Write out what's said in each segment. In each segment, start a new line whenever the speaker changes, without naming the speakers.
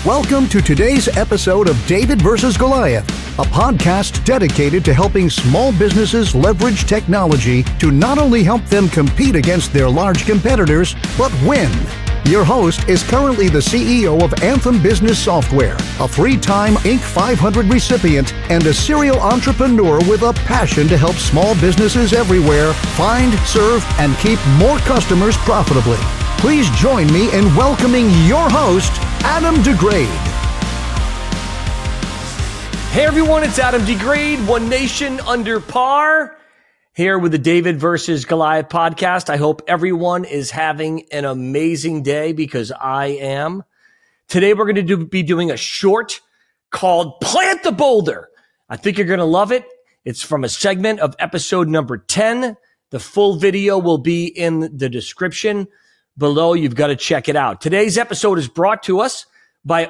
Welcome to today's episode of David vs. Goliath, a podcast dedicated to helping small businesses leverage technology to not only help them compete against their large competitors, but win. Your host is currently the CEO of Anthem Business Software, a three-time Inc. 500 recipient, and a serial entrepreneur with a passion to help small businesses everywhere find, serve, and keep more customers profitably. Please join me in welcoming your host, Adam DeGrade.
Hey everyone, it's Adam DeGrade, One Nation Under Par, here with the David versus Goliath podcast. I hope everyone is having an amazing day because I am. Today we're going to be doing a short called Plant the Boulder. I think you're going to love it. It's from a segment of episode number 10. The full video will be in the description below. You've got to check it out. Today's episode is brought to us by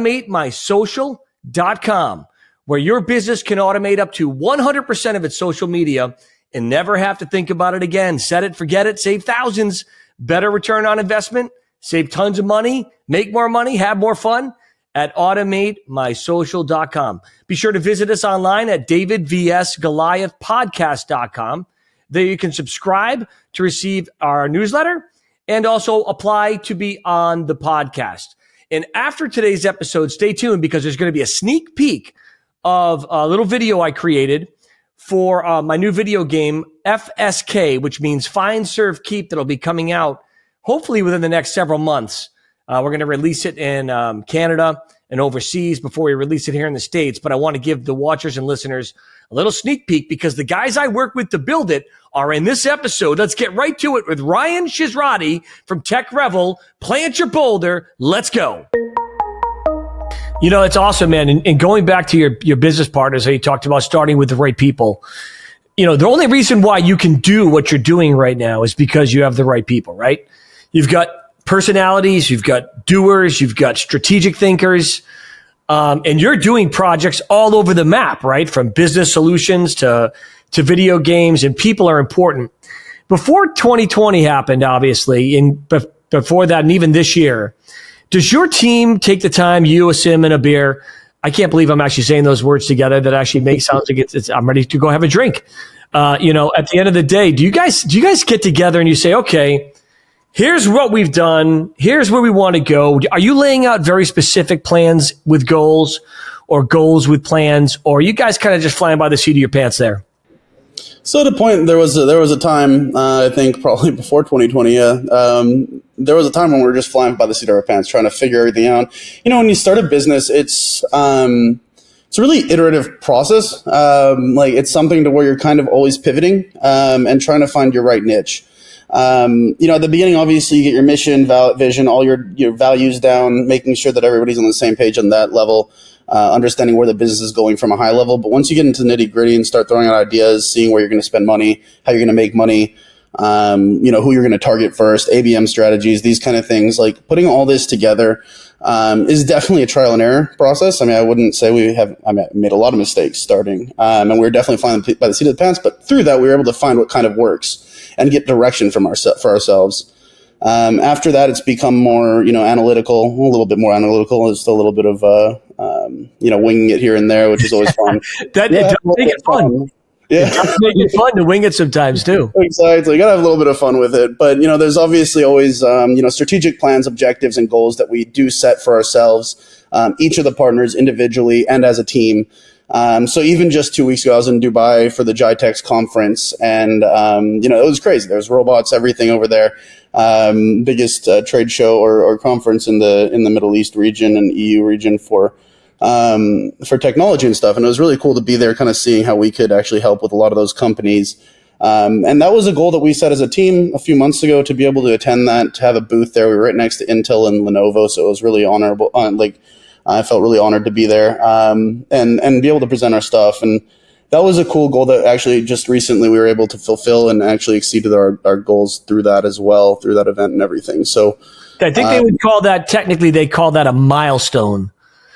AutomateMySocial.com, where your business can automate up to 100% of its social media and never have to think about it again. Set it, forget it, save thousands, better return on investment, save tons of money, make more money, have more fun at AutomateMySocial.com. Be sure to visit us online at DavidVSGoliathPodcast.com. There you can subscribe to receive our newsletter and also apply to be on the podcast. And after today's episode, stay tuned because there's going to be a sneak peek of a little video I created for my new video game, FSK, which means Find, Serve, Keep, that'll be coming out hopefully within the next several months. We're going to release it in Canada and overseas before we release it here in the States. But I want to give the watchers and listeners a little sneak peek because the guys I work with to build it are in this episode. Let's get right to it with Ryan Shizrati from Tech Revel. Plant your boulder. Let's go. You know, it's awesome, man. And going back to your business partners, how you talked about starting with the right people. You know, the only reason why you can do what you're doing right now is because you have the right people, right? You've got personalities, you've got doers, you've got strategic thinkers, and you're doing projects all over the map, right? From business solutions to video games, and people are important. Before 2020 happened, obviously, and before that, and even this year, does your team take the time, you, a sim, and a beer? I can't believe I'm actually saying those words together. That actually sounds like I'm ready to go have a drink. At the end of the day, do you guys get together and you say, okay, here's what we've done. Here's where we want to go. Are you laying out very specific plans with goals or goals with plans, or are you guys kind of just flying by the seat of your pants there?
So at a point, there was a time, I think probably before 2020, there was a time when we were just flying by the seat of our pants, trying to figure everything out. You know, when you start a business, it's a really iterative process. It's something to where you're kind of always pivoting and trying to find your right niche. At the beginning, obviously, you get your mission, vision, all your values down, making sure that everybody's on the same page on that level. Understanding where the business is going from a high level. But once you get into the nitty gritty and start throwing out ideas, seeing where you're going to spend money, how you're going to make money, who you're going to target first, ABM strategies, these kind of things, like putting all this together, is definitely a trial and error process. I mean, I wouldn't say I made a lot of mistakes starting, and we were definitely flying by the seat of the pants, but through that, we were able to find what kind of works and get direction for ourselves. After that, it's become more, analytical, a little bit more analytical. It's still a little bit of, winging it here and there, which is always fun.
It does make it fun.
Yeah.
It does make it fun to wing it sometimes too.
Exactly. You got to have a little bit of fun with it. But, there's obviously always, strategic plans, objectives, and goals that we do set for ourselves, each of the partners individually and as a team. So even just 2 weeks ago, I was in Dubai for the GITEX conference, and, it was crazy. There's robots, everything over there. Biggest trade show or conference in the Middle East region and EU region for technology and stuff. And it was really cool to be there, kind of seeing how we could actually help with a lot of those companies. And that was a goal that we set as a team a few months ago, to be able to attend that, to have a booth there. We were right next to Intel and Lenovo, so it was really honorable. I felt really honored to be there, and be able to present our stuff. And that was a cool goal that actually just recently we were able to fulfill, and actually exceeded our goals through that as well, through that event and everything. So
I think they would call that, technically they call that a milestone.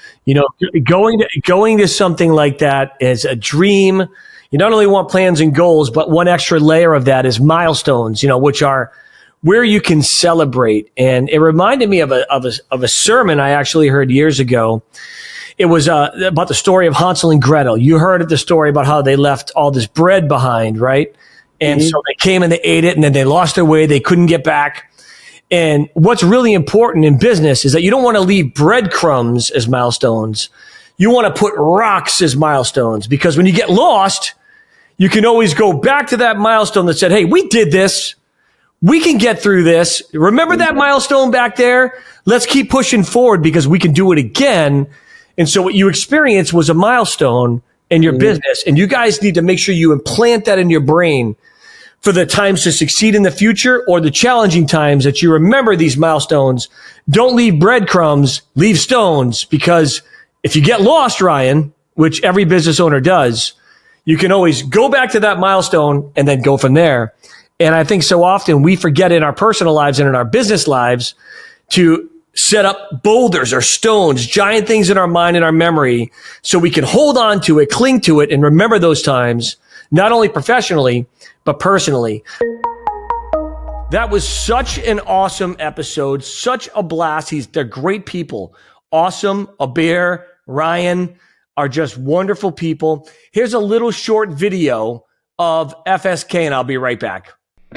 Going to something like that is a dream. You not only want plans and goals, but one extra layer of that is milestones, which are where you can celebrate. And it reminded me of a sermon I actually heard years ago. It was about the story of Hansel and Gretel. You heard of the story about how they left all this bread behind, right? And so they came and they ate it, and then they lost their way. They couldn't get back. And what's really important in business is that you don't want to leave breadcrumbs as milestones. You want to put rocks as milestones, because when you get lost, you can always go back to that milestone that said, hey, we did this. We can get through this. Remember that milestone back there? Let's keep pushing forward because we can do it again. And so what you experienced was a milestone in your business, and you guys need to make sure you implant that in your brain for the times to succeed in the future, or the challenging times, that you remember these milestones. Don't leave breadcrumbs, leave stones, because if you get lost, Ryan, which every business owner does, you can always go back to that milestone and then go from there. And I think so often we forget in our personal lives and in our business lives to set up boulders or stones, giant things in our mind and our memory, so we can hold on to it, cling to it, and remember those times, not only professionally, but personally. That was such an awesome episode, such a blast. They're great people. Awesome. Abir, Ryan are just wonderful people. Here's a little short video of FSK, and I'll be right back.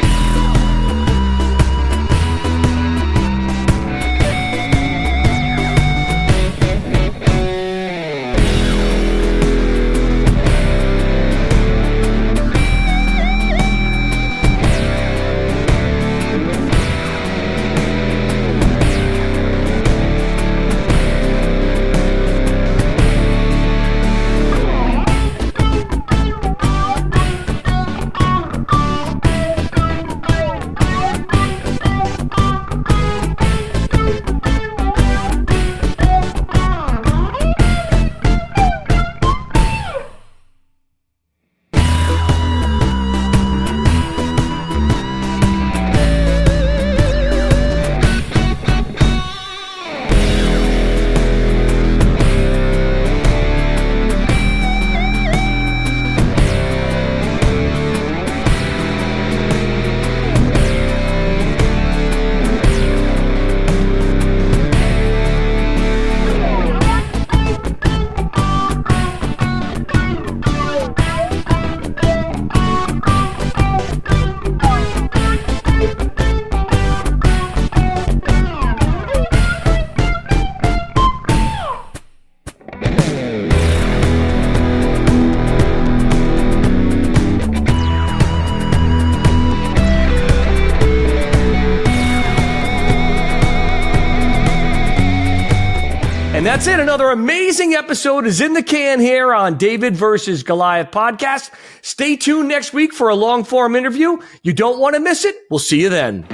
And that's it. Another amazing episode is in the can here on David versus Goliath podcast. Stay tuned next week for a long form interview. You don't want to miss it. We'll see you then.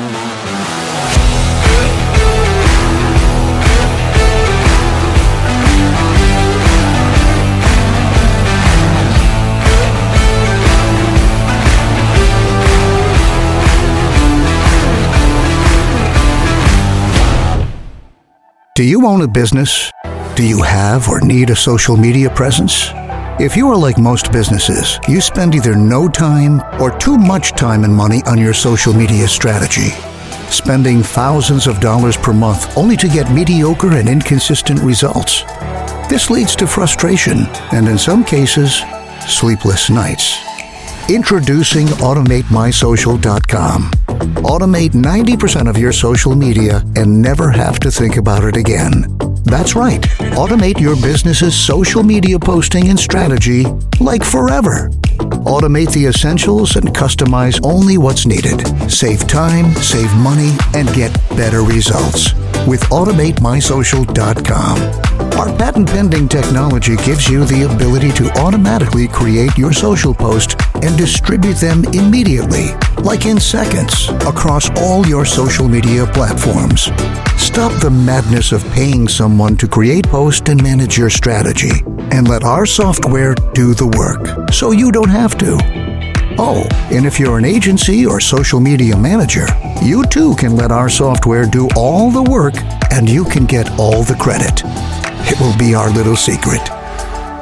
Do you own a business? Do you have or need a social media presence? If you are like most businesses, you spend either no time or too much time and money on your social media strategy, spending thousands of dollars per month only to get mediocre and inconsistent results. This leads to frustration and, in some cases, sleepless nights. Introducing AutomateMySocial.com. Automate 90% of your social media and never have to think about it again. That's right. Automate your business's social media posting and strategy like forever. Automate the essentials and customize only what's needed. Save time, save money, and get better results with AutomateMySocial.com. Our patent-pending technology gives you the ability to automatically create your social post and distribute them immediately, like in seconds, across all your social media platforms. Stop the madness of paying someone to create, post, and manage your strategy, and let our software do the work, so you don't have to. Oh, and if you're an agency or social media manager, you too can let our software do all the work, and you can get all the credit. It will be our little secret.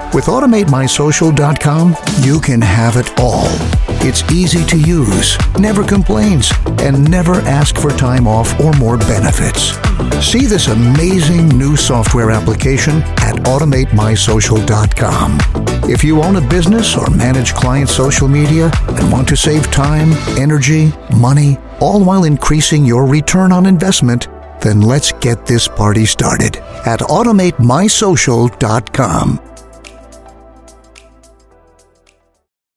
With AutomateMySocial.com, you can have it all. It's easy to use, never complains, and never asks for time off or more benefits. See this amazing new software application at AutomateMySocial.com. If you own a business or manage client social media and want to save time, energy, money, all while increasing your return on investment, then let's get this party started at AutomateMySocial.com.